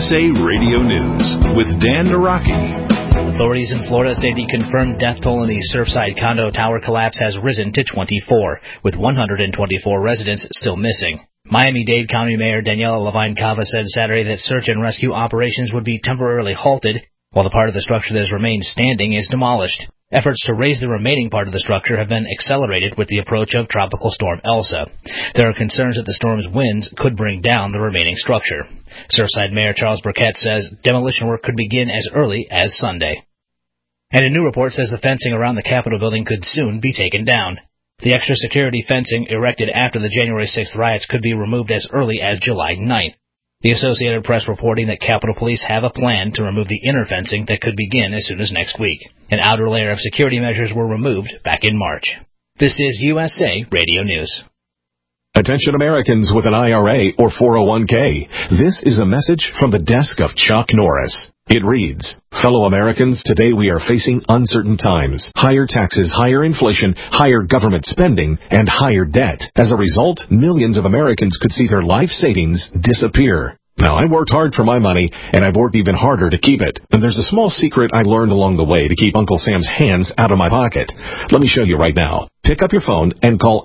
USA Radio News with Dan Naraki. Authorities in Florida say the confirmed death toll in the Surfside condo tower collapse has risen to 24, with 124 residents still missing. Miami-Dade County Mayor Daniela Levine Cava said Saturday that search and rescue operations would be temporarily halted while the part of the structure that has remained standing is demolished. Efforts to raise the remaining part of the structure have been accelerated with the approach of Tropical Storm Elsa. There are concerns that the storm's winds could bring down the remaining structure. Surfside Mayor Charles Burkett says demolition work could begin as early as Sunday. And a new report says the fencing around the Capitol building could soon be taken down. The extra security fencing erected after the January 6th riots could be removed as early as July 9th. The Associated Press reporting that Capitol Police have a plan to remove the inner fencing that could begin as soon as next week. An outer layer of security measures were removed back in March. This is USA Radio News. Attention Americans with an IRA or 401k. This is a message from the desk of Chuck Norris. It reads, fellow Americans, today we are facing uncertain times. Higher taxes, higher inflation, higher government spending, and higher debt. As a result, millions of Americans could see their life savings disappear. Now, I worked hard for my money, and I've worked even harder to keep it. And there's a small secret I learned along the way to keep Uncle Sam's hands out of my pocket. Let me show you right now. Pick up your phone and call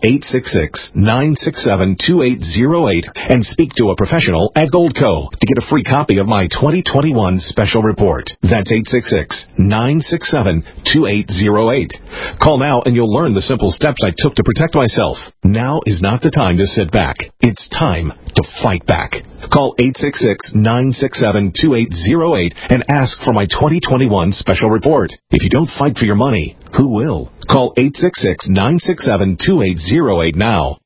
866-967-2808 and speak to a professional at Goldco to get a free copy of my 2021 special report. That's 866-967-2808. Call now and you'll learn the simple steps I took to protect myself. Now is not the time to sit back. It's time to fight back. Call 866-967-2808 and ask for my 2021 special report. If you don't fight for your money, who will? Call 866-967-2808 now.